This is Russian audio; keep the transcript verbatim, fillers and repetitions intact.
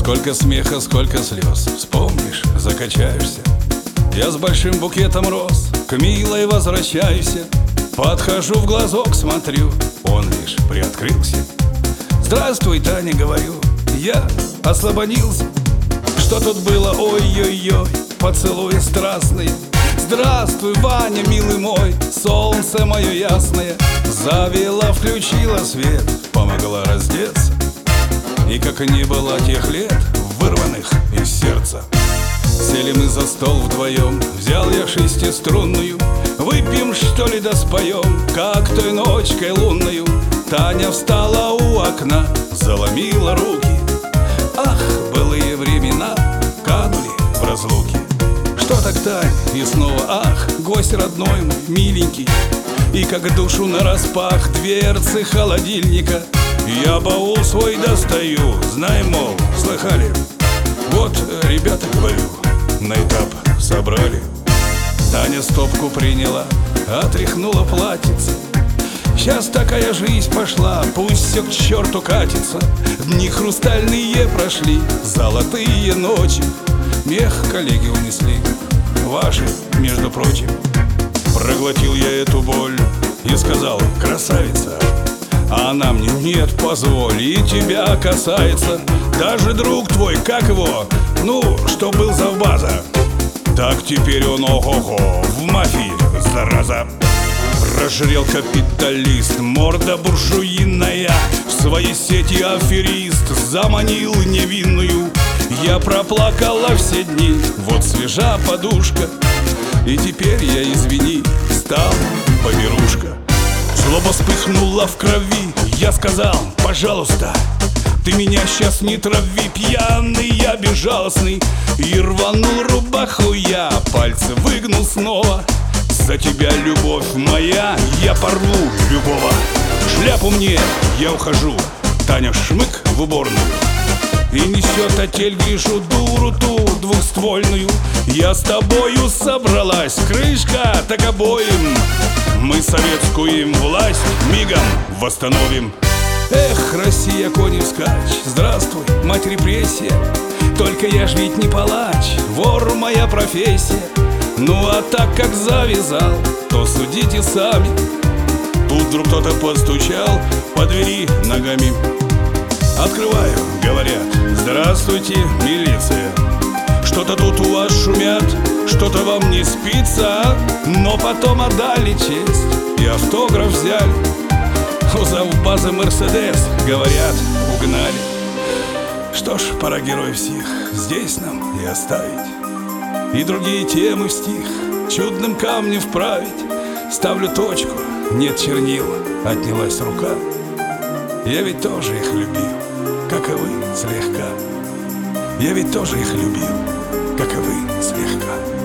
Сколько смеха, сколько слез. Вспомнишь, закачаешься. Я с большим букетом роз к милой возвращаюсь. Подхожу в глазок, смотрю, он лишь приоткрылся. Здравствуй, Таня, говорю, я ослабонился. Что тут было, ой-ой-ой, поцелуи страстные. Здравствуй, Ваня, милый мой, солнце мое ясное. Завела, включила свет, помогла раздеться. И как не было тех лет, вырванных из сердца. Сели мы за стол вдвоем, взял я шестиструнную. Выпьем, что ли, да споем, как той ночкой лунною. Таня встала у окна, заломила руки. Ах, былые времена канули в разлуке. Что так, Тань? И снова ах, гость родной мой, миленький. И как душу нараспах дверцы холодильника. Я баул свой достаю, знай, мол, слыхали? Вот, ребята, говорю, на этап собрали. Таня стопку приняла, отряхнула платьице. Сейчас такая жизнь пошла, пусть все к черту катится. Дни хрустальные прошли, золотые ночи. Мех коллеги унесли, ваши, между прочим. Проглотил я эту боль и сказал: красавица. А она мне: нет, позволь, и тебя касается. Даже друг твой, как его, ну, что был завбаза. Так теперь он, ого-го, в мафии, зараза. Прожрел капиталист, морда буржуиная. В своей сети аферист заманил невинную. Я проплакала все дни, вот свежа подушка. И теперь я, извини, стал поберушка. Злоба вспыхнула в крови, я сказал: пожалуйста, ты меня сейчас не трави, пьяный я безжалостный. И рванул рубаху я, пальцы выгнул снова. За тебя, любовь моя, я порву любого. Шляпу мне, я ухожу. Таня шмык в уборную и несет отель, вижу дуру ту двухствольную. Я с тобою собралась, крышка так обоим. Мы советскую им власть мигом восстановим. Эх, Россия, конь вскачь, здравствуй, мать репрессия. Только я ж ведь не палач, вор моя профессия. Ну а так как завязал, то судите сами. Тут вдруг кто-то постучал по двери ногами. Открываю, говорят: здравствуйте, милиция. Что-то тут у вас шумят, что-то вам не спится, а? Но потом отдали честь и автограф взяли. У завбазы Мерседес, говорят, угнали. Что ж, пора героев всех здесь нам и оставить. И другие темы в стих чудным камнем вправить. Ставлю точку, нет чернил, отнялась рука. Я ведь тоже их любил, как и вы, слегка. Я ведь тоже их любил, как и вы, слегка.